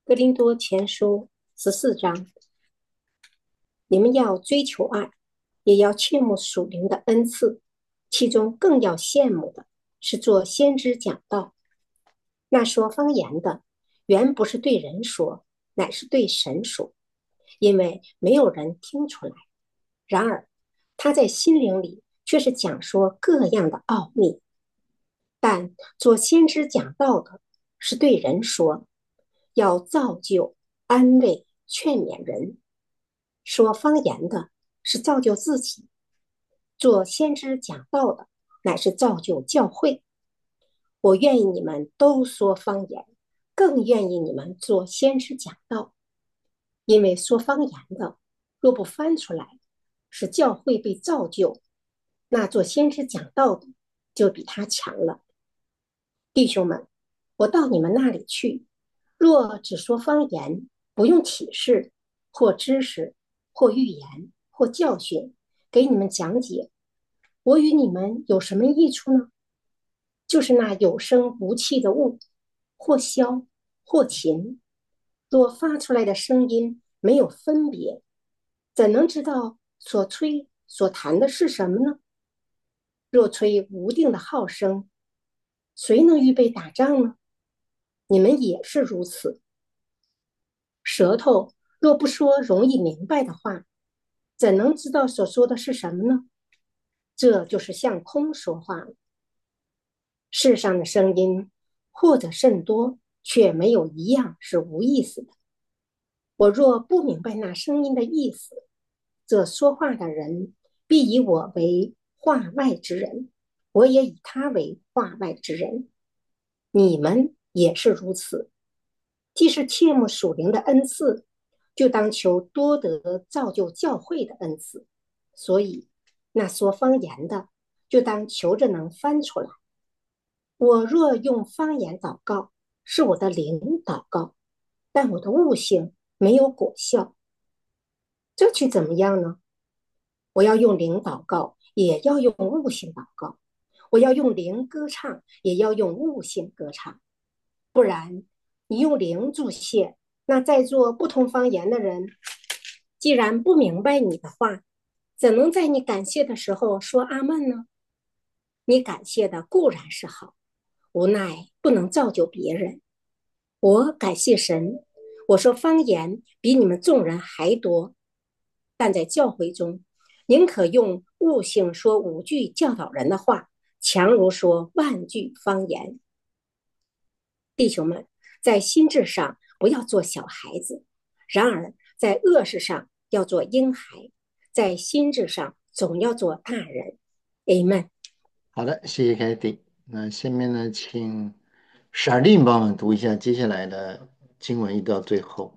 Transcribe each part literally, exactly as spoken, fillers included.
哥林多前书十四章，你们要追求爱，也要切慕属灵的恩赐，其中更要羡慕的是做先知讲道。那说方言的，原不是对人说，乃是对神说，因为没有人听出来。然而他在心灵里却是讲说各样的奥秘。但做先知讲道的，是对人说，要造就、安慰、劝勉人。说方言的是造就自己，做先知讲道的乃是造就教会。我愿意你们都说方言，更愿意你们做先知讲道，因为说方言的若不翻出来，使教会被造就，那做先知讲道的就比他强了。弟兄们，我到你们那里去，若只说方言，不用启示或知识或预言或教训给你们讲解，我与你们有什么益处呢？就是那有声无气的物，或箫或琴，若发出来的声音没有分别，怎能知道所吹所弹的是什么呢？若吹无定的号声，谁能预备打仗呢？你们也是如此。舌头若不说容易明白的话，怎能知道所说的是什么呢？这就是向空说话了。世上的声音或者甚多，却没有一样是无意思的。我若不明白那声音的意思，这说话的人必以我为话外之人，我也以他为话外之人。你们也是如此。既是切慕属灵的恩赐，就当求多得造就教会的恩赐。所以，那说方言的，就当求着能翻出来。我若用方言祷告，是我的灵祷告，但我的悟性没有果效，这去怎么样呢？我要用灵祷告，也要用悟性祷告；我要用灵歌唱，也要用悟性歌唱。不然，你用灵助谢，那在座不同方言的人，既然不明白你的话，怎能在你感谢的时候说阿门呢？你感谢的固然是好，无奈不能造就别人。我感谢神，我说方言比你们众人还多，但在教会中，宁可用悟性说五句教导人的话，强如说万句方言。弟兄们，在心智上不要做小孩子，然而在恶事上要做婴孩，在心智上总要做大人。Amen。 好的，谢谢凯蒂。那下面呢，请史尔令帮我们读一下接下来的经文，一直到最后。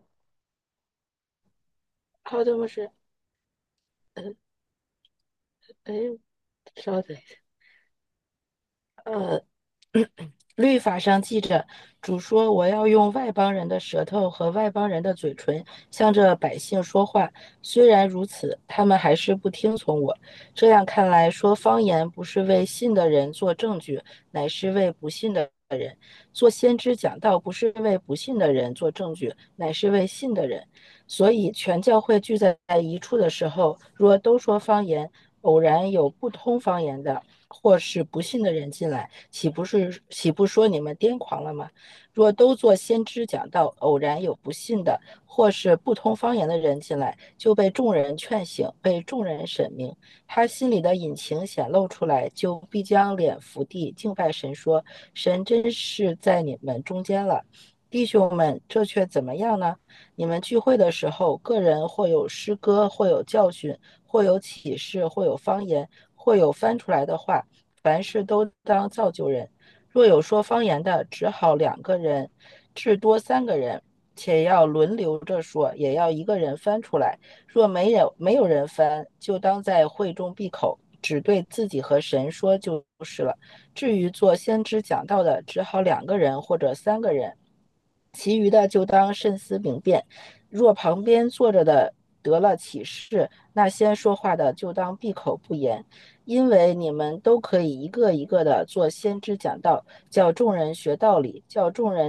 好的，牧师。嗯，哎，稍等一下。呃，律法上记着，主说我要用外邦人的舌头和外邦人的嘴唇向着百姓说话。虽然如此，他们还是不听从我。这样看来，说方言不是为信的人做证据，乃是为不信的人。做先知讲道不是为不信的人做证据，乃是为信的人。所以，全教会聚在一处的时候，若都说方言，偶然有不通方言的，或是不信的人进来，岂不是岂不说你们癫狂了吗？若都做先知讲道，偶然有不信的，或是不通方言的人进来，就被众人劝醒，被众人审明，他心里的隐情显露出来，就必将脸伏地敬拜神，说：神真是在你们中间了。弟兄们，这却怎么样呢？你们聚会的时候，个人或有诗歌，或有教训，或有启示，或有方言，或有翻出来的话，凡事都当造就人。若有说方言的，只好两个人，至多三个人，且要轮流着说，也要一个人翻出来。若没有没有人翻，就当在会中闭口，只对自己和神说就是了。至于做先知讲道的，只好两个人或者三个人。其余的就当慎思明辨。若旁边坐着的得了启示，那先说话的就当闭口不言，因为你们都可以一个一个的做先知讲道，叫众人学道理，叫众人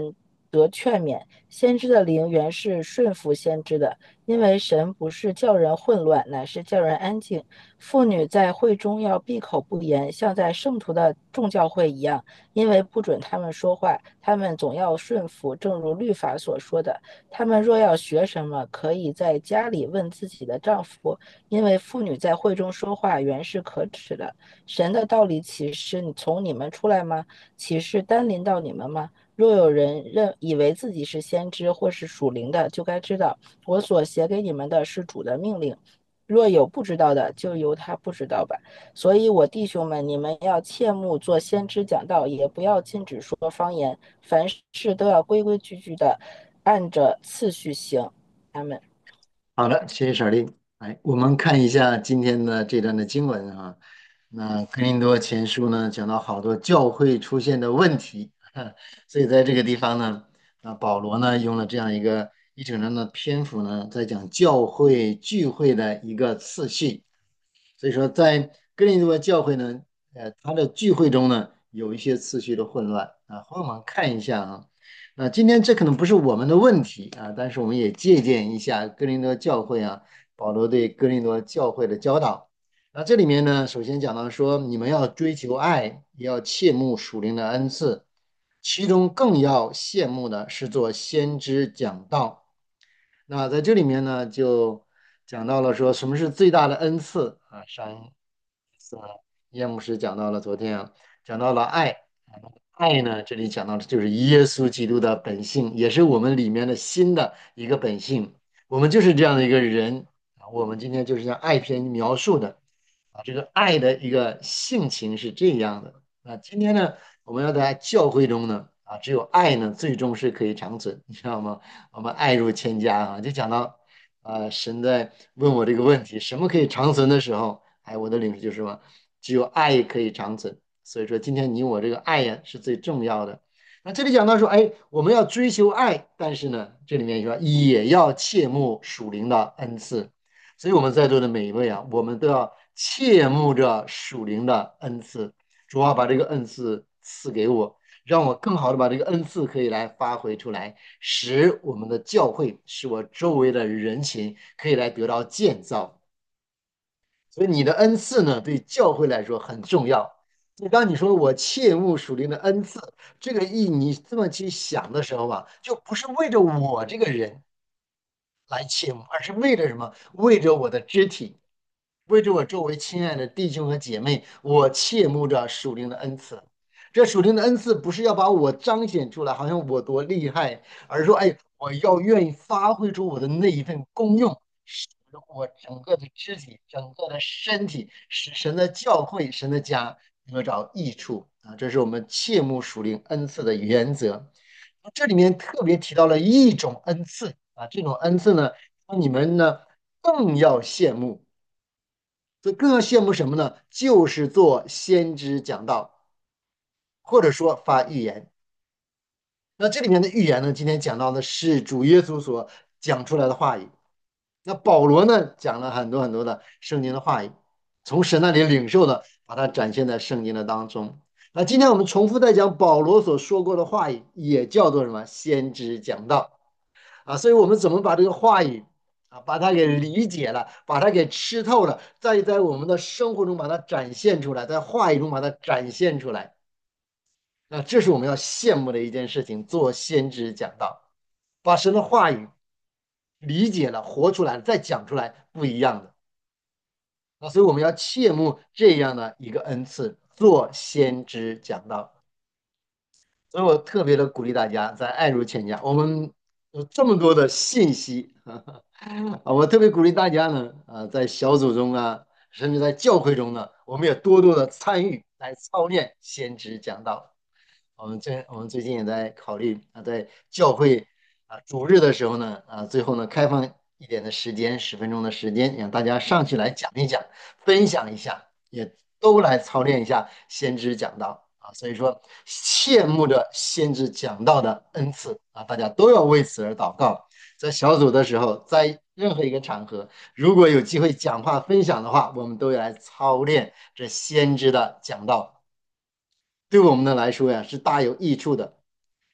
得劝勉。先知的灵原是顺服先知的，因为神不是叫人混乱，乃是叫人安静。妇女在会中要闭口不言，像在圣徒的众教会一样，因为不准他们说话，他们总要顺服，正如律法所说的。他们若要学什么，可以在家里问自己的丈夫，因为妇女在会中说话原是可耻的。神的道理岂是从你们出来吗？岂是单临到你们吗？若有人认以为自己是先知或是属灵的，就该知道我所写给你们的是主的命令。若有不知道的，就由他不知道吧。所以，我弟兄们，你们要切莫做先知讲道，也不要禁止说方言，凡事都要规规矩矩的按着次序行。阿门。 好的，谢谢小丽。哎，我们看一下今天的这段的经文啊。那哥林多前书呢，讲到好多教会出现的问题，所以在这个地方呢，啊，保罗呢用了这样一个一整章的篇幅呢，在讲教会聚会的一个次序。所以说，在哥林多教会呢，呃，它的聚会中呢，有一些次序的混乱啊。和我们看一下啊。那今天这可能不是我们的问题啊，但是我们也借鉴一下哥林多教会啊，保罗对哥林多教会的教导。那这里面呢，首先讲到说，你们要追求爱，也要切慕属灵的恩赐，其中更要羡慕的是做先知讲道。那在这里面呢，就讲到了说什么是最大的恩赐啊？上一次呢，叶牧师讲到了，昨天啊，讲到了爱啊。爱呢，这里讲到的就是耶稣基督的本性，也是我们里面的新的一个本性。我们就是这样的一个人啊。我们今天就是像爱篇描述的啊，这个爱的一个性情是这样的。那今天呢，我们要在教会中呢，啊，只有爱呢，最终是可以长存，你知道吗？我们爱如千家啊，就讲到，啊，神在问我这个问题，什么可以长存的时候，哎，我的领受就是什么，只有爱可以长存。所以说，今天你我这个爱呀是最重要的。那这里讲到说，哎，我们要追求爱，但是呢，这里面说也要切慕属灵的恩赐。所以我们在座的每一位啊，我们都要切慕着属灵的恩赐。主啊，把这个恩赐赐给我，让我更好的把这个恩赐可以来发挥出来，使我们的教会，使我周围的人群可以来得到建造。所以你的恩赐呢，对教会来说很重要。所以当你说我切慕属灵的恩赐，这个意你这么去想的时候吧，就不是为着我这个人来切慕，而是为着什么？为着我的肢体，为着我周围亲爱的弟兄和姐妹，我切慕着属灵的恩赐。这属灵的恩赐不是要把我彰显出来，好像我多厉害，而是说，哎，我要愿意发挥出我的那一份功用，使我整个的肢体、整个的身体，使神的教会、神的家得着益处啊！这是我们切慕属灵恩赐的原则。这里面特别提到了一种恩赐啊，这种恩赐呢，你们呢更要羡慕。这更要羡慕什么呢？就是做先知讲道，或者说发预言。那这里面的预言呢，今天讲到的是主耶稣所讲出来的话语。那保罗呢，讲了很多很多的圣经的话语，从神那里领受的，把它展现在圣经的当中。那今天我们重复在讲保罗所说过的话语，也叫做什么？先知讲道啊。所以我们怎么把这个话语啊，把它给理解了，把它给吃透了，再在我们的生活中把它展现出来，在话语中把它展现出来。那这是我们要羡慕的一件事情，做先知讲道，把神的话语理解了、活出来了，再讲出来，不一样的。那所以我们要切慕这样的一个恩赐，做先知讲道。所以我特别的鼓励大家，在爱如千家，我们有这么多的信息啊，我特别鼓励大家呢，啊，在小组中啊，甚至在教会中呢，我们也多多的参与来操练先知讲道。我们最我们最近也在考虑啊，在教会啊主日的时候呢，啊最后呢开放一点的时间，十分钟的时间，让大家上去来讲一讲，分享一下，也都来操练一下先知讲道啊。所以说，羡慕着先知讲道的恩赐啊，大家都要为此而祷告。在小组的时候，在任何一个场合，如果有机会讲话分享的话，我们都要来操练这先知的讲道。对我们的来说呀，是大有益处的。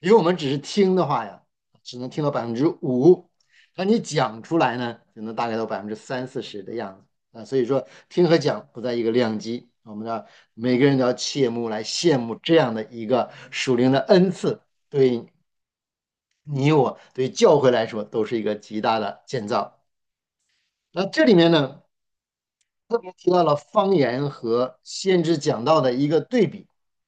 因为我们只是听的话呀，只能听到百分之五，那你讲出来呢，只能大概到百分之三四十的样子啊。所以说，听和讲不在一个量级，我们要每个人都要切慕来羡慕这样的一个属灵的恩赐，对你我对教会来说都是一个极大的建造。那这里面呢，特别提到了方言和先知讲道的一个对比。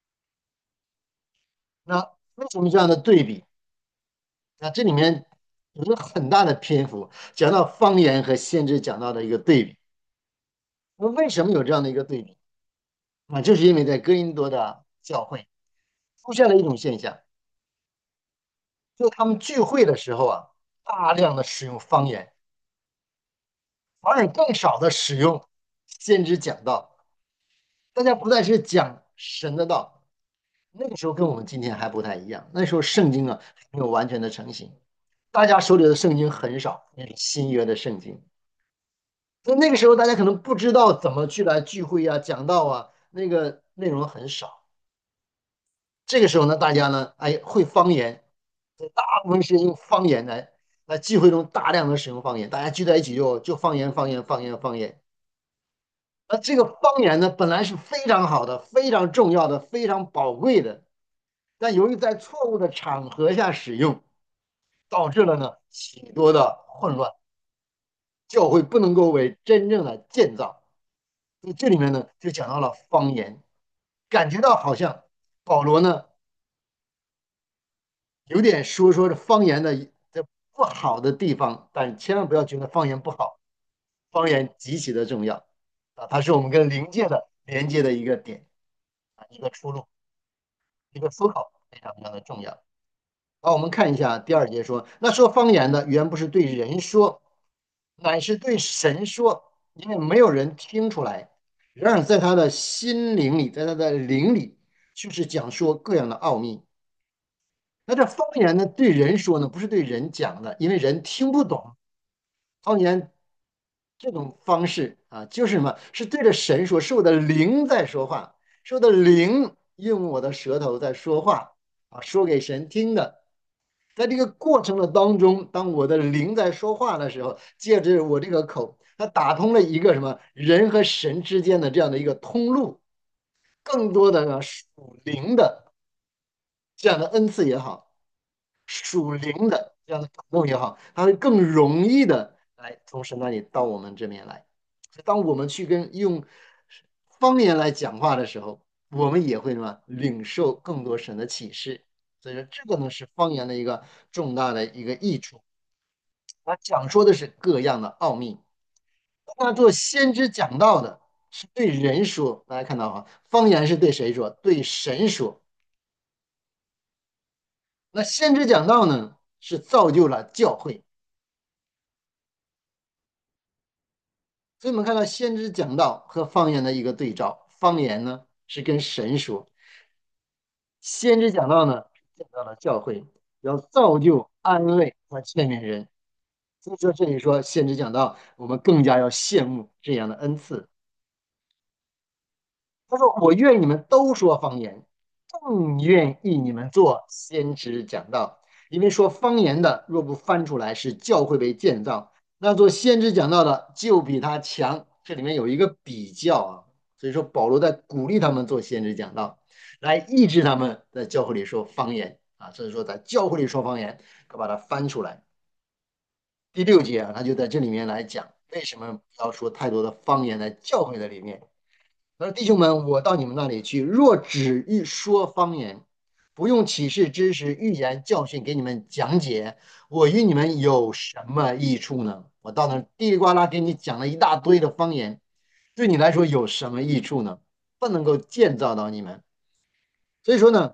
那为什么这样的对比？那这里面有一个很大的篇幅讲到方言和先知讲道的一个对比。那为什么有这样的一个对比？啊，就是因为在哥林多的教会出现了一种现象，就他们聚会的时候啊，大量的使用方言，反而更少的使用先知讲道。大家不再是讲神的道，那个时候跟我们今天还不太一样。那时候圣经啊还没有完全的成型，大家手里的圣经很少，那是新约的圣经。所以那个时候大家可能不知道怎么去来聚会啊、讲道啊，那个内容很少。这个时候呢，大家呢，哎，会方言，大部分是用方言来来聚会中大量的使用方言，大家聚在一起就就方言、方言、方言、方言。那这个方言呢，本来是非常好的、非常重要的、非常宝贵的，但由于在错误的场合下使用，导致了呢许多的混乱，教会不能够为真正的建造。所以这里面呢，就讲到了方言，感觉到好像保罗呢有点说说这方言的这不好的地方，但千万不要觉得方言不好，方言极其的重要啊，它是我们跟灵界的连接的一个点啊，一个出路，一个出口，非常非常的重要。好，我们看一下第二节说，那说方言的原不是对人说，乃是对神说，因为没有人听出来。然而在他的心灵里，在他的灵里，就是讲说各样的奥秘。那这方言呢，对人说呢，不是对人讲的，因为人听不懂方言这种方式啊，就是什么？是对着神说，是我的灵在说话，是我的灵用我的舌头在说话啊，说给神听的。在这个过程的当中，当我的灵在说话的时候，借着我这个口，它打通了一个什么人和神之间的这样的一个通路，更多的呢属灵的这样的恩赐也好。属灵的这样的感动也好，它会更容易的来从神那里到我们这边来。当我们去跟用方言来讲话的时候，我们也会什么领受更多神的启示。所以说，这个呢是方言的一个重大的一个益处。它讲说的是各样的奥秘。那做先知讲道的是对人说，大家看到哈，方言是对谁说？对神说。那先知讲道呢，是造就了教会。所以我们看到先知讲道和方言的一个对照，方言呢是跟神说，先知讲道呢讲到了教会，要造就、安慰和劝勉人。所以说这里说先知讲道，我们更加要羡慕这样的恩赐。他说：“我愿你们都说方言，更愿意你们做先知讲道，因为说方言的若不翻出来，是教会被建造；那做先知讲道的就比他强。”这里面有一个比较啊，所以说保罗在鼓励他们做先知讲道，来抑制他们在教会里说方言啊。所以说在教会里说方言，可把它翻出来。第六节啊，他就在这里面来讲，为什么不要说太多的方言在教会的里面。他说：弟兄们，我到你们那里去，若只欲说方言，不用启示知识、预言、教训给你们讲解，我与你们有什么益处呢？我到那叽里呱啦给你讲了一大堆的方言，对你来说有什么益处呢？不能够建造到你们。所以说呢，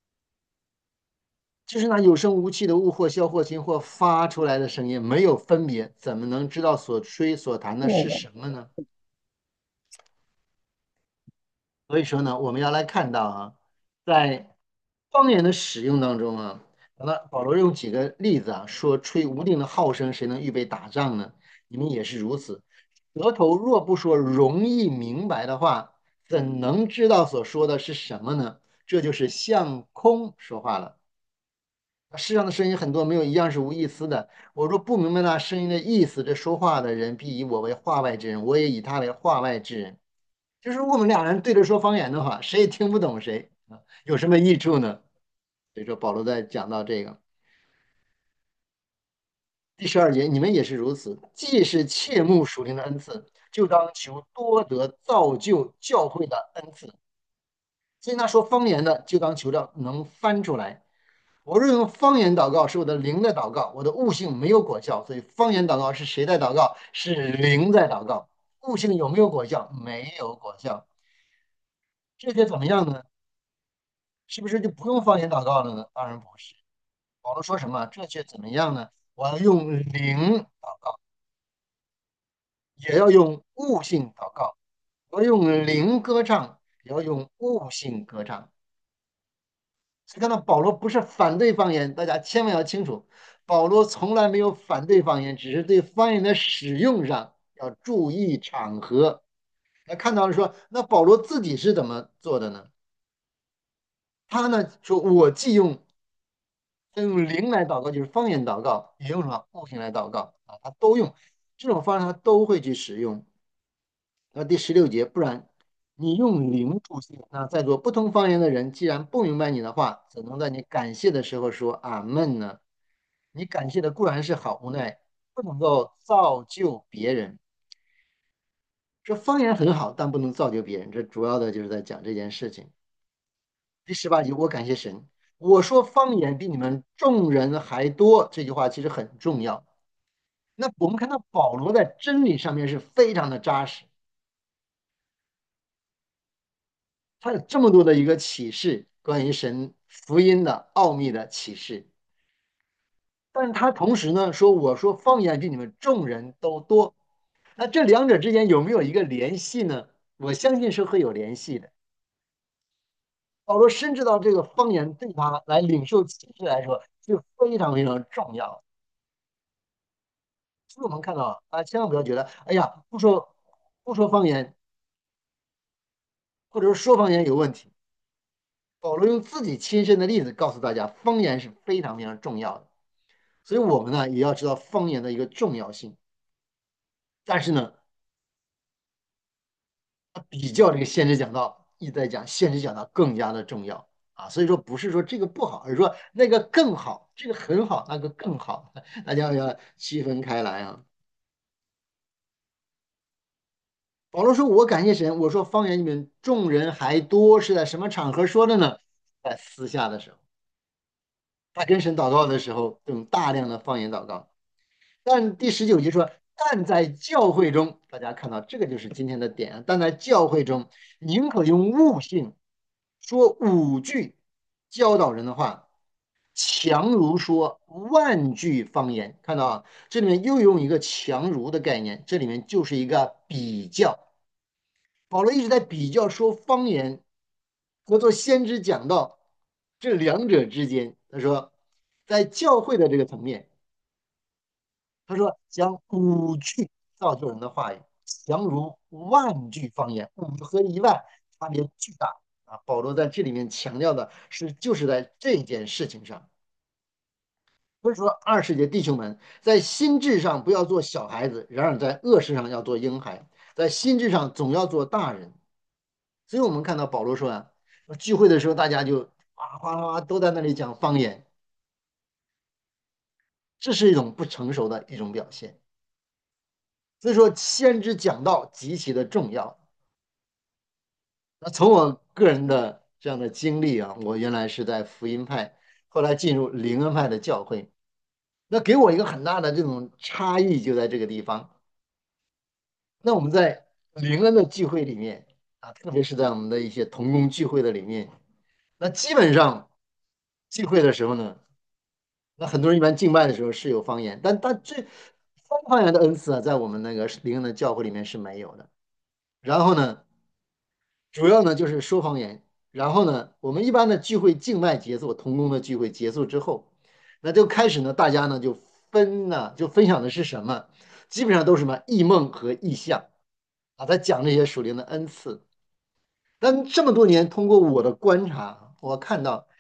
就是那有声无气的物，或箫或琴或发出来的声音，没有分别，怎么能知道所吹所弹的是什么呢？所以说呢，我们要来看到啊，在方言的使用当中啊，好了，保罗用几个例子啊，说吹无定的号声，谁能预备打仗呢？你们也是如此。舌头若不说容易明白的话，怎能知道所说的是什么呢？这就是向空说话了。 世上的声音很多，没有一样是无意思的。我若不明白那声音的意思，这说话的人必以我为话外之人，我也以他为话外之人。就是如果我们俩人对着说方言的话，谁也听不懂谁啊，有什么益处呢？所以说保罗在讲到这个第十二节，你们也是如此，既是切慕属灵的恩赐，就当求多得造就教会的恩赐。所以那说方言的，就当求着能翻出来。我若用方言祷告，是我的灵在祷告，我的悟性没有果效。所以方言祷告是谁在祷告？是灵在祷告。悟性有没有果效？没有果效。这些怎么样呢？是不是就不用方言祷告了呢？当然不是。保罗说什么？这却怎么样呢？我要用灵祷告，也要用悟性祷告。我要用灵歌唱，也要用悟性歌唱。所以看到保罗不是反对方言，大家千万要清楚，保罗从来没有反对方言，只是对方言的使用上要注意场合。那看到了说，那保罗自己是怎么做的呢？他呢说，我既用用灵来祷告，就是方言祷告，也用什么悟性来祷告啊，他都用这种方式，他都会去使用。那第十六节，不然你用灵助谢，那在座不同方言的人，既然不明白你的话，怎能在你感谢的时候说阿门呢？你感谢的固然是好，无奈不能够造就别人。这方言很好，但不能造就别人。这主要的就是在讲这件事情。第十八节，我感谢神，我说方言比你们众人还多。这句话其实很重要。那我们看到保罗在真理上面是非常的扎实，他有这么多的一个启示，关于神福音的奥秘的启示。但是他同时呢说，我说方言比你们众人都多。那这两者之间有没有一个联系呢？我相信是会有联系的。保罗深知到这个方言对他来领受启示来说是非常非常重要的。所以我们看到啊，千万不要觉得，哎呀，不说不说方言，或者说说方言有问题。保罗用自己亲身的例子告诉大家，方言是非常非常重要的。所以我们呢也要知道方言的一个重要性。但是呢，比较这个先知讲道，一直在讲先知讲道更加的重要啊。所以说不是说这个不好，而是说那个更好，这个很好，那个更好，大家要区分开来啊。保罗说：“我感谢神。”我说方言里面众人还多，是在什么场合说的呢？在私下的时候，他跟神祷告的时候，用大量的方言祷告。但第十九节说，但在教会中，大家看到这个就是今天的点啊。但在教会中，宁可用悟性说五句教导人的话，强如说万句方言。看到啊，这里面又用一个强如的概念，这里面就是一个比较。保罗一直在比较说方言和做先知讲道这两者之间。他说，在教会的这个层面。他说将五句造就人的话语，强如万句方言，五和一万差别巨大啊！保罗在这里面强调的是，就是在这件事情上。所以说，二世节弟兄们，在心智上不要做小孩子，然而在恶事上要做婴孩，在心智上总要做大人。所以我们看到保罗说啊，聚会的时候大家就哗哗哗都在那里讲方言，这是一种不成熟的一种表现。所以说，先知讲道极其的重要。那从我个人的这样的经历啊，我原来是在福音派，后来进入灵恩派的教会，那给我一个很大的这种差异就在这个地方。那我们在灵恩的聚会里面啊，特别是在我们的一些同工聚会的里面，那基本上聚会的时候呢，那很多人一般敬拜的时候是有方言，但但这方言的恩赐啊，在我们那个灵恩的教会里面是没有的。然后呢，主要呢就是说方言。然后呢，我们一般的聚会静脉结束，同工的聚会结束之后，那就开始呢，大家呢就分呢就分享的是什么？基本上都是什么异梦和异象啊，在讲这些属灵的恩赐。但这么多年，通过我的观察，我看到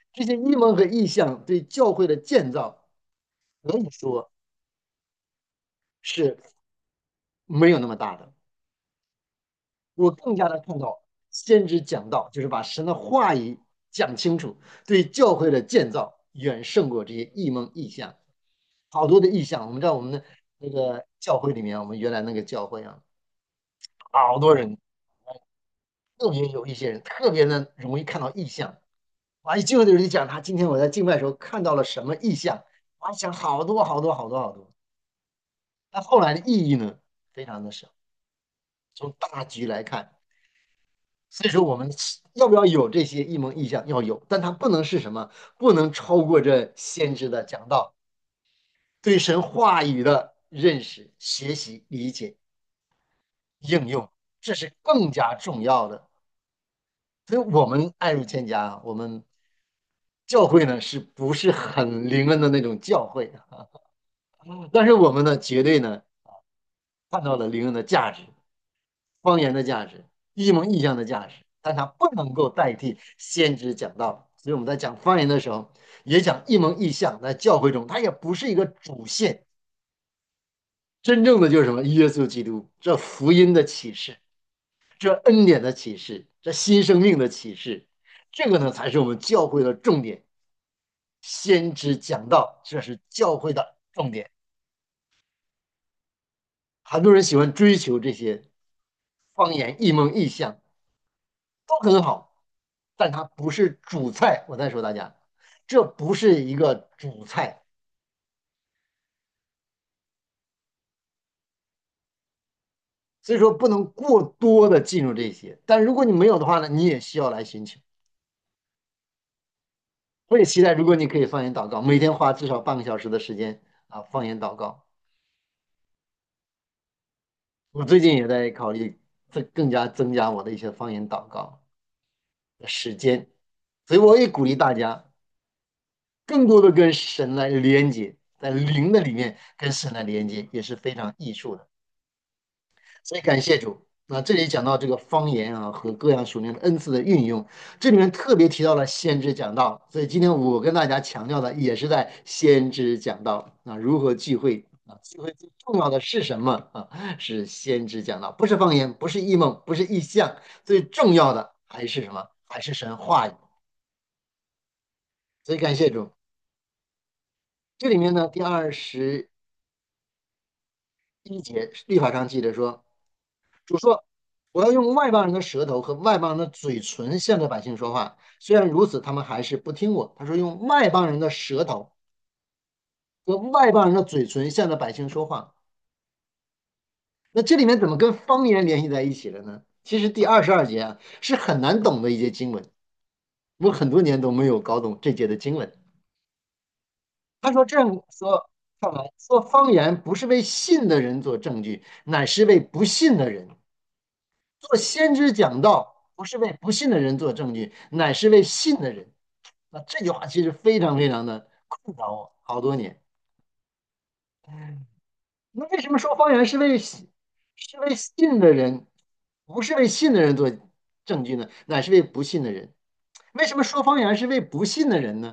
这些异梦和异象对教会的建造，可以说是没有那么大的。我更加的看到先知讲道，就是把神的话语讲清楚，对教会的建造远胜过这些异梦异象。好多的异象，我们知道我们的那个教会里面，我们原来那个教会啊，好多人，特别有一些人特别的容易看到异象。哇，一进会的人就讲他今天我在敬拜的时候看到了什么异象，哇，讲好多好多好多好多。那后来的意义呢，非常的少。从大局来看，所以说我们要不要有这些一蒙意象？要有，但它不能是什么？不能超过这先知的讲道，对神话语的认识、学习、理解、应用，这是更加重要的。所以，我们爱入千家啊，我们教会呢，是不是很灵恩的那种教会啊？但是我们呢，绝对呢看到了灵恩的价值。方言的价值、一蒙意象的价值，但它不能够代替先知讲道。所以我们在讲方言的时候，也讲一蒙意象，在教会中，它也不是一个主线。真正的就是什么？耶稣基督这福音的启示，这恩典的启示，这新生命的启示，这个呢才是我们教会的重点。先知讲道，这是教会的重点。很多人喜欢追求这些方言、一蒙意象，都很好。但它不是主菜。我再说大家，这不是一个主菜，所以说不能过多的进入这些。但如果你没有的话呢，你也需要来寻求。我也期待，如果你可以方言祷告，每天花至少半个小时的时间啊，方言祷告。我最近也在考虑，这更加增加我的一些方言祷告的时间，所以我也鼓励大家更多的跟神来连接，在灵的里面跟神来连接，也是非常益处的。所以感谢主。那这里讲到这个方言啊和各样属灵的恩赐的运用，这里面特别提到了先知讲道。所以今天我跟大家强调的也是在先知讲道啊，如何聚会啊，聚会最重要的是什么啊？是先知讲道，不是方言，不是异梦，不是异象，最重要的还是什么？还是神话语。所以感谢主。这里面呢，第二十一节律法上记着说。主说：“我要用外邦人的舌头和外邦人的嘴唇向着百姓说话。虽然如此，他们还是不听我。”他说：“用外邦人的舌头和外邦人的嘴唇向着百姓说话。”那这里面怎么跟方言联系在一起了呢？其实第二十二节啊是很难懂的一节经文，我很多年都没有搞懂这节的经文。他说这样说，看来说方言不是为信的人做证据，乃是为不信的人。做先知讲道，不是为不信的人做证据，乃是为信的人。那这句话其实非常非常的困扰我好多年。那为什么说方言是为是为信的人，不是为信的人做证据呢？乃是为不信的人。为什么说方言是为不信的人呢？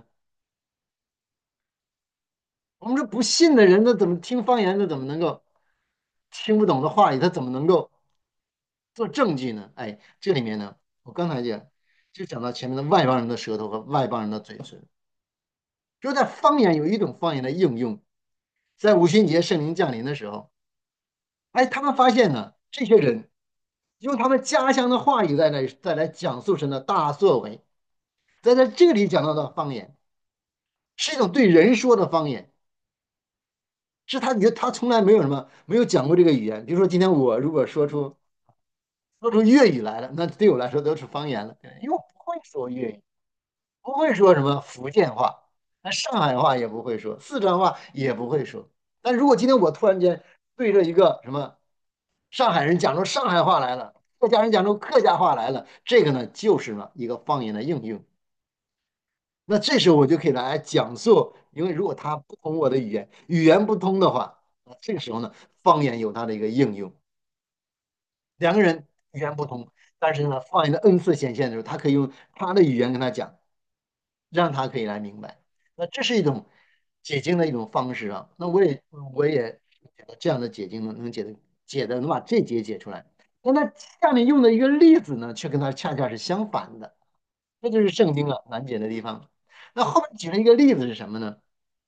我们说不信的人，那怎么听方言？他怎么能够听不懂的话语？他怎么能够做证据呢？哎，这里面呢，我刚才讲就讲到前面的外邦人的舌头和外邦人的嘴唇。就在方言有一种方言的应用，在五旬节圣灵降临的时候，哎，他们发现呢，这些人用他们家乡的话语在来再来讲述神的大作为，在在这里讲到的方言是一种对人说的方言，是他觉得他从来没有什么没有讲过这个语言。比如说今天我如果说出说出粤语来了，那对我来说都是方言了，因为我不会说粤语。不会说什么福建话，那上海话也不会说，四川话也不会说。但如果今天我突然间对着一个什么上海人讲出上海话来了，客家人讲出客家话来了，这个呢就是呢一个方言的应用。那这时候我就可以来讲述，因为如果他不通我的语言，语言不通的话，那这个时候呢，方言有它的一个应用。两个人语言不通，但是呢，方言的恩赐显现的时候，他可以用他的语言跟他讲。 让他可以来明白。那这是一种解经的一种方式啊。那我也我也觉得这样的解经呢，能解的解的能把这节解出来。那他下面用的一个例子呢，却跟他恰恰是相反的，这就是圣经啊难解的地方。那后面举了一个例子是什么呢？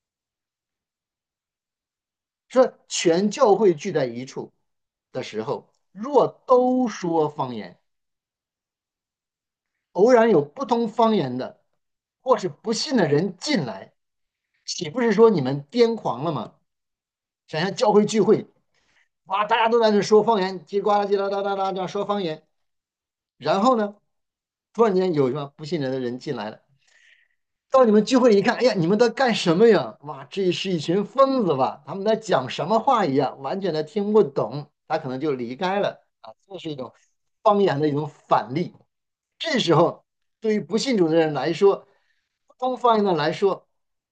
说全教会聚在一处的时候，若都说方言，偶然有不同方言的，或是不信的人进来，岂不是说你们癫狂了吗？想象教会聚会，哇，大家都在那说方言，叽里呱啦叽啦哒哒哒这样说方言，然后呢，突然间有什么不信人的人进来了，到你们聚会一看，哎呀，你们在干什么呀？哇，这是一群疯子吧？他们在讲什么话一样，完全的听不懂，他可能就离开了啊。这是一种方言的一种反例。这时候，对于不信主的人来说，不通方言的来说，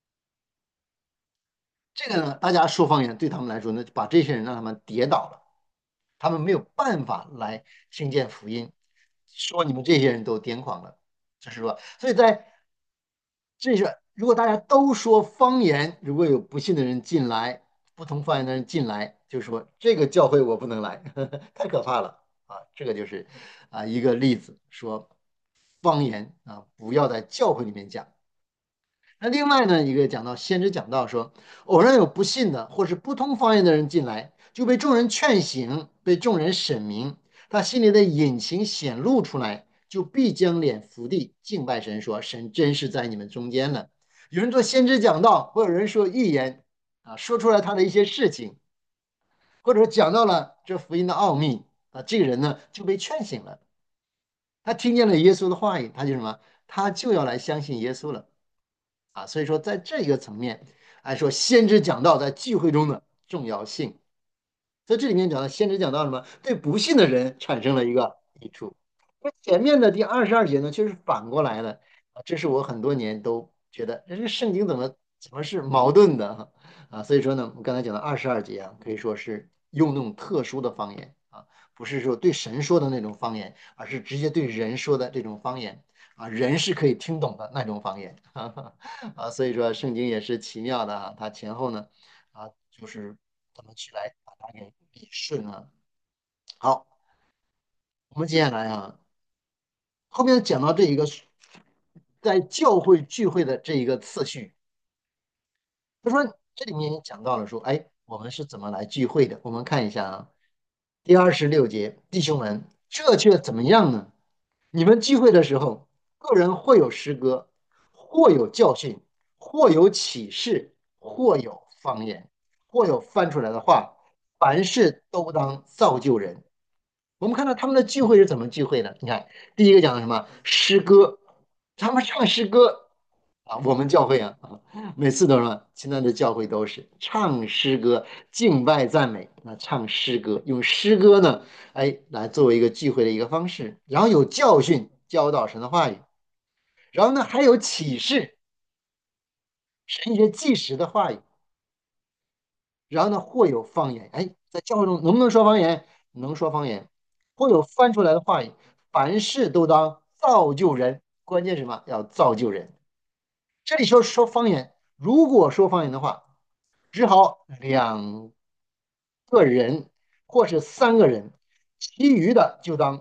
这个呢，大家说方言对他们来说呢，把这些人让他们跌倒了，他们没有办法来听见福音，说你们这些人都癫狂了，就是说，所以在这是如果大家都说方言，如果有不信的人进来，不同方言的人进来，就说这个教会我不能来，太可怕了啊！这个就是啊一个例子，说方言啊不要在教会里面讲。那另外呢，一个讲到先知讲到说，偶然有不信的或是不通方言的人进来，就被众人劝醒，被众人审明，他心里的隐情显露出来，就必将脸伏地敬拜神，说神真是在你们中间了。有人做先知讲道，或有人说预言啊，说出来他的一些事情，或者说讲到了这福音的奥秘啊，这个人呢就被劝醒了，他听见了耶稣的话语，他就什么，他就要来相信耶稣了。啊，所以说在这个层面来说，先知讲道在聚会中的重要性，在这里面讲到先知讲道什么，对不信的人产生了一个益处。那前面的第二十二节呢，却是反过来的啊，这是我很多年都觉得这个圣经怎么怎么是矛盾的啊？所以说呢，我刚才讲的二十二节啊，可以说是用那种特殊的方言啊，不是说对神说的那种方言，而是直接对人说的这种方言。啊，人是可以听懂的那种方言，啊，所以说圣经也是奇妙的啊，它前后呢，啊，就是怎么去来把它给理顺啊。好，我们接下来啊，后面讲到这一个在教会聚会的这一个次序，他说这里面也讲到了说，哎，我们是怎么来聚会的？我们看一下啊，第二十六节，弟兄们，这却怎么样呢？你们聚会的时候，个人或有诗歌，或有教训，或有启示，或有方言，或有翻出来的话，凡事都当造就人。我们看到他们的聚会是怎么聚会的？你看，第一个讲的什么？诗歌，他们唱诗歌啊。我们教会啊啊，每次都是现在的教会都是唱诗歌、敬拜赞美。那唱诗歌，用诗歌呢，哎，来作为一个聚会的一个方式。然后有教训，教导神的话语。然后呢，还有启示，神一些即时的话语。然后呢，或有方言。哎，在教会中能不能说方言？能说方言。或有翻出来的话语，凡事都当造就人。关键是什么？要造就人。这里说说方言，如果说方言的话，只好两个人或是三个人，其余的就当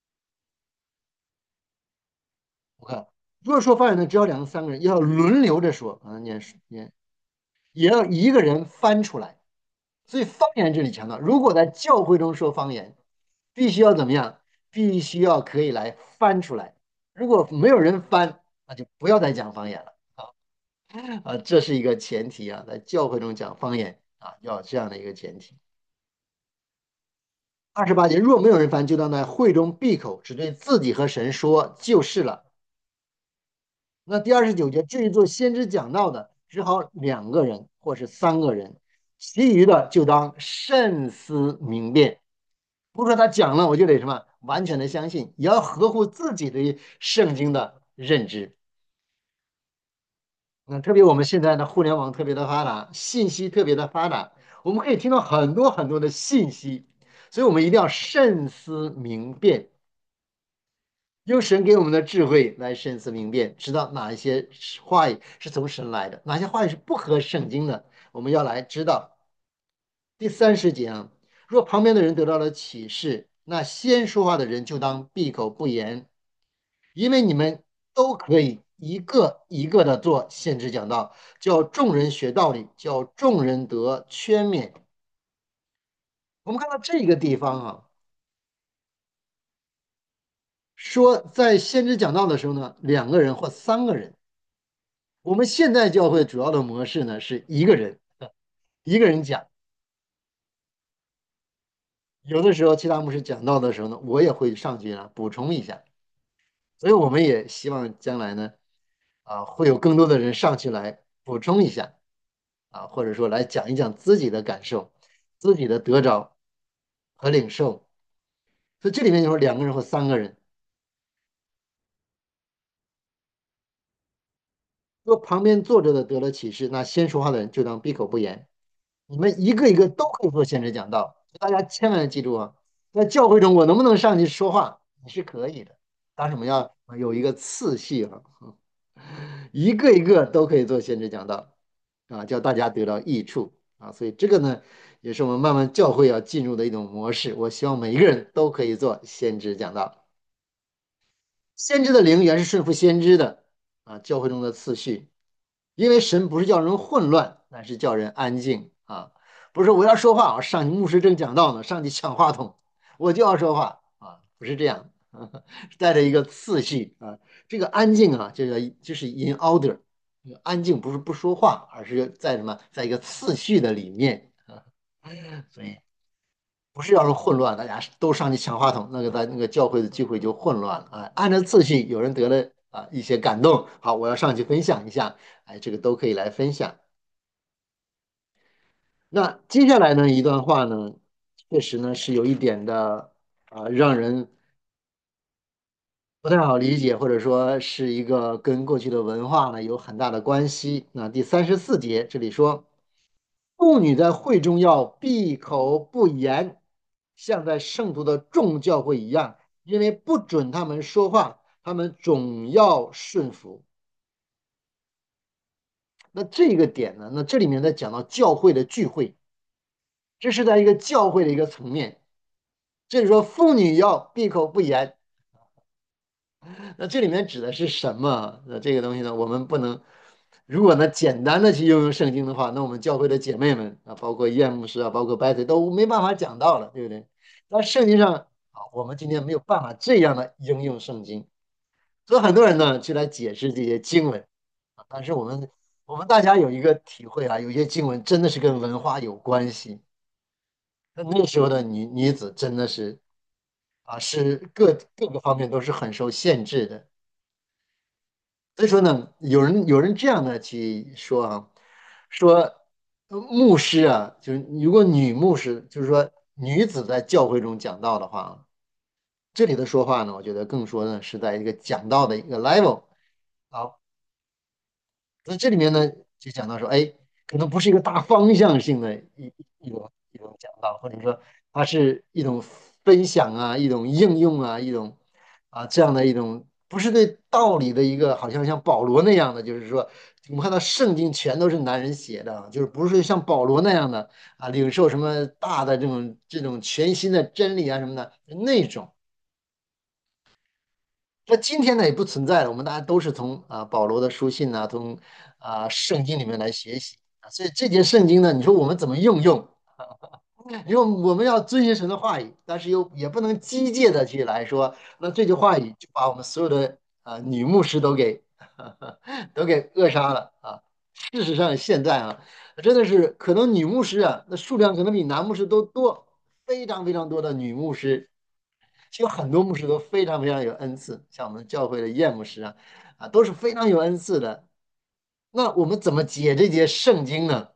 我看。如果说方言呢，只要两个三个人，要轮流着说啊，念念，也要一个人翻出来。所以方言这里强调，如果在教会中说方言，必须要怎么样？必须要可以来翻出来。如果没有人翻，那就不要再讲方言了啊啊！这是一个前提啊，在教会中讲方言啊，要有这样的一个前提。二十八节，若没有人翻，就当在会中闭口，只对自己和神说就是了。那第二十九节，至于做先知讲道的，只好两个人或是三个人，其余的就当慎思明辨。不是说他讲了我就得什么完全的相信，也要合乎自己的圣经的认知。那特别我们现在的互联网特别的发达，信息特别的发达，我们可以听到很多很多的信息，所以我们一定要慎思明辨。 用神给我们的智慧来慎思明辨，知道哪一些话语是从神来的，哪些话语是不合圣经的，我们要来知道。第三十节啊，若旁边的人得到了启示，那先说话的人就当闭口不言，因为你们都可以一个一个的做先知讲道，叫众人学道理，叫众人得劝勉。我们看到这个地方啊，说在先知讲道的时候呢，两个人或三个人。我们现在教会主要的模式呢是一个人，一个人讲。有的时候其他牧师讲道的时候呢，我也会上去呢补充一下。所以我们也希望将来呢，啊，会有更多的人上去来补充一下，啊，或者说来讲一讲自己的感受、自己的得着和领受。所以这里面就说两个人或三个人，若旁边坐着的得了启示，那先说话的人就当闭口不言。你们一个一个都可以做先知讲道，大家千万要记住啊，在教会中我能不能上去说话，你是可以的，但是我们要有一个次序啊，一个一个都可以做先知讲道啊，叫大家得到益处啊，所以这个呢，也是我们慢慢教会要进入的一种模式。我希望每一个人都可以做先知讲道，先知的灵原是顺服先知的啊，教会中的次序。因为神不是叫人混乱，乃是叫人安静啊！不是说我要说话，我上去牧师正讲道呢，上去抢话筒，我就要说话啊，不是这样，是带着一个次序啊。这个安静啊，这个就是 in order，安静不是不说话，而是在什么，在一个次序的里面啊。所以不是要人混乱，大家都上去抢话筒，那个在那个教会的聚会就混乱了啊。按照次序，有人得了啊一些感动，好，我要上去分享一下，哎，这个都可以来分享。那接下来呢一段话呢，确实呢是有一点的啊，让人不太好理解，或者说是一个跟过去的文化呢有很大的关系。那第三十四节这里说，妇女在会中要闭口不言，像在圣徒的众教会一样，因为不准他们说话，他们总要顺服。那这个点呢，那这里面在讲到教会的聚会，这是在一个教会的一个层面。这里说妇女要闭口不言，那这里面指的是什么？那这个东西呢，我们不能，如果呢简单的去应用圣经的话，那我们教会的姐妹们啊，包括燕牧师啊，包括白腿都没办法讲到了，对不对？那圣经上啊，我们今天没有办法这样的应用圣经，所以很多人呢就来解释这些经文啊，但是我们我们大家有一个体会啊，有些经文真的是跟文化有关系。那那时候的女女子真的是啊，是各各个方面都是很受限制的。所以说呢，有人有人这样的去说啊，说呃牧师啊，就是如果女牧师，就是说女子在教会中讲道的话，这里的说话呢，我觉得更说呢是在一个讲道的一个 level。好，那这里面呢就讲到说，哎，可能不是一个大方向性的一一种一种讲道，或者说它是一种分享啊，一种应用啊，一种啊这样的一种，不是对道理的一个，好像像保罗那样的，就是说我们看到圣经全都是男人写的啊，就是不是像保罗那样的啊，领受什么大的这种这种全新的真理啊什么的那种。那今天呢也不存在了，我们大家都是从啊保罗的书信呐、从啊圣经里面来学习啊，所以这节圣经呢，你说我们怎么应用？因为我们要遵循神的话语，但是又也不能机械的去来说，那这句话语就把我们所有的啊女牧师都给都给扼杀了啊。事实上，现在啊，真的是可能女牧师啊，那数量可能比男牧师都多，非常非常多的女牧师。其实很多牧师都非常非常有恩赐，像我们教会的叶牧师啊，啊都是非常有恩赐的。那我们怎么解这节圣经呢？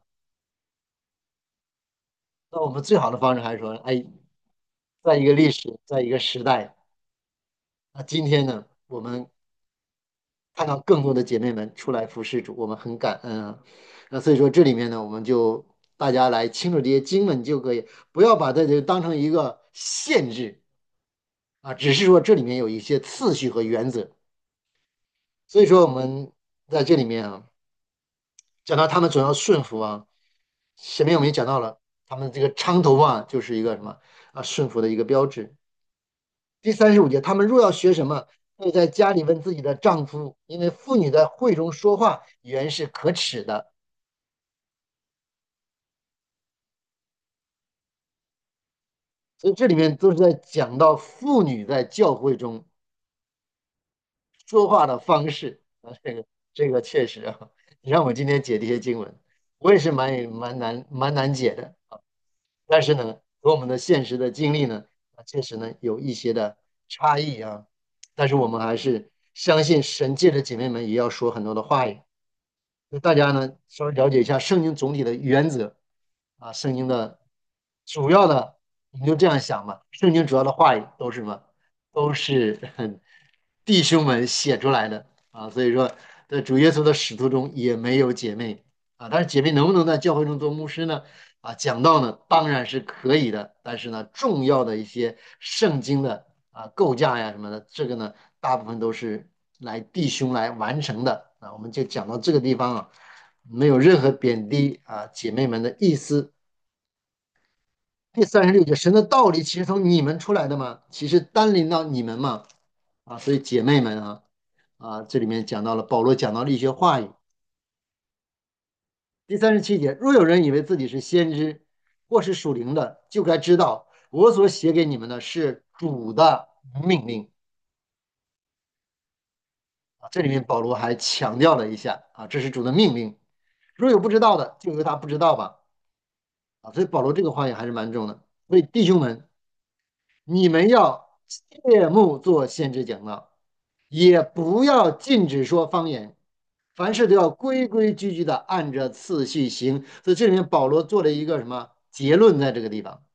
那我们最好的方式还是说，哎，在一个历史，在一个时代，那今天呢，我们看到更多的姐妹们出来服侍主，我们很感恩啊。那所以说这里面呢，我们就大家来清楚这些经文就可以，不要把这就当成一个限制啊，只是说这里面有一些次序和原则。所以说我们在这里面啊，讲到他们总要顺服啊，前面我们也讲到了，他们这个长头发就是一个什么啊顺服的一个标志。第三十五节，他们若要学什么，就在家里问自己的丈夫，因为妇女在会中说话原是可耻的。所以这里面都是在讲到妇女在教会中说话的方式啊，这个这个确实啊，你让我今天解这些经文，我也是蛮蛮难蛮难解的啊。但是呢，和我们的现实的经历呢，啊，确实呢有一些的差异啊。但是我们还是相信神借着姐妹们也要说很多的话语，就大家呢稍微了解一下圣经总体的原则啊，圣经的主要的，我们就这样想嘛，圣经主要的话语都是什么？都是弟兄们写出来的啊，所以说在主耶稣的使徒中也没有姐妹啊，但是姐妹能不能在教会中做牧师呢？啊，讲道呢当然是可以的，但是呢，重要的一些圣经的啊构架呀什么的，这个呢大部分都是来弟兄来完成的啊，我们就讲到这个地方啊，没有任何贬低啊姐妹们的意思。第三十六节，神的道理其实从你们出来的嘛，其实单临到你们嘛，啊，所以姐妹们啊，啊，这里面讲到了保罗讲到了一些话语。第三十七节，若有人以为自己是先知或是属灵的，就该知道我所写给你们的是主的命令啊。这里面保罗还强调了一下啊，这是主的命令。若有不知道的，就由他不知道吧啊。所以保罗这个话也还是蛮重的。所以弟兄们，你们要切莫做先知讲道，也不要禁止说方言，凡事都要规规矩矩的按着次序行。所以这里面保罗做了一个什么结论，在这个地方，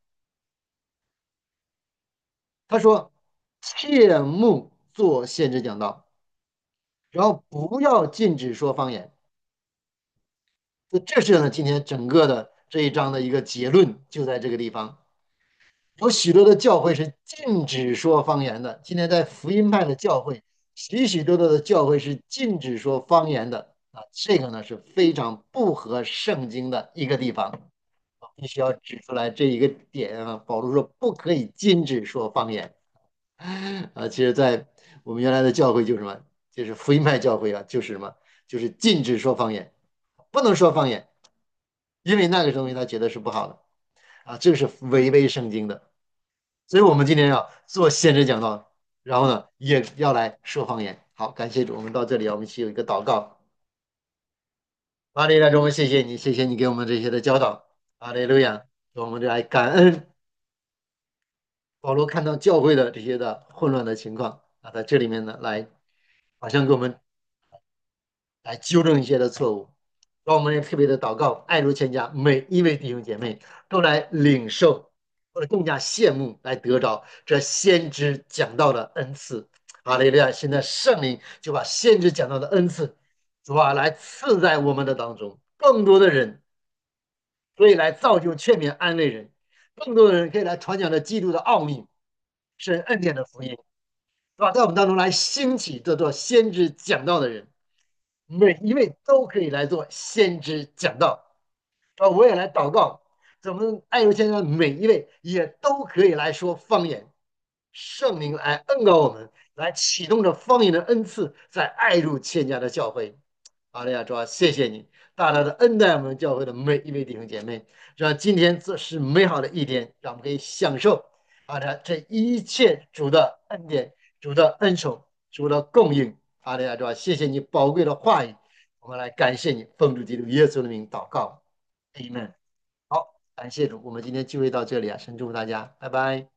他说：切莫做先知讲道，然后不要禁止说方言。所以这是呢今天整个的这一章的一个结论，就在这个地方。有许多的教会是禁止说方言的。今天在福音派的教会，许许多多的教会是禁止说方言的啊，这个呢是非常不合圣经的一个地方，必须要指出来这一个点啊。保罗说不可以禁止说方言啊，其实，在我们原来的教会就是什么，就是福音派教会啊，就是什么，就是禁止说方言，不能说方言，因为那个东西他觉得是不好的啊，这个是违背圣经的。所以我们今天要做先知讲道，然后呢，也要来说方言。好，感谢主，我们到这里啊，我们一起有一个祷告。阿利亚中，谢谢你，谢谢你给我们这些的教导。阿利路亚，我们就来感恩保罗看到教会的这些的混乱的情况啊，在这里面呢，来好像给我们来纠正一些的错误。让我们也特别的祷告，爱如全家每一位弟兄姐妹都来领受，或者更加羡慕来得着这先知讲道的恩赐。哈利路亚！现在圣灵就把先知讲道的恩赐，主啊，来赐在我们的当中，更多的人可以来造就、劝勉、安慰人，更多的人可以来传讲着基督的奥秘、神恩典的福音，是吧？在我们当中来兴起这做先知讲道的人。每一位都可以来做先知讲道啊！我也来祷告，咱们爱友先生每一位也都可以来说方言，圣灵来恩膏我们，来启动着方言的恩赐，在爱入千家的教会。阿利亚主啊，谢谢你大大的恩待我们教会的每一位弟兄姐妹，让今天这是美好的一天，让我们可以享受啊的这一切主的恩典、主的恩宠、主的供应。阿利亚主啊，谢谢你宝贵的话语，我们来感谢你，奉主基督耶稣的名祷告，阿门。好，感谢主，我们今天聚会到这里啊，神祝福大家，拜拜。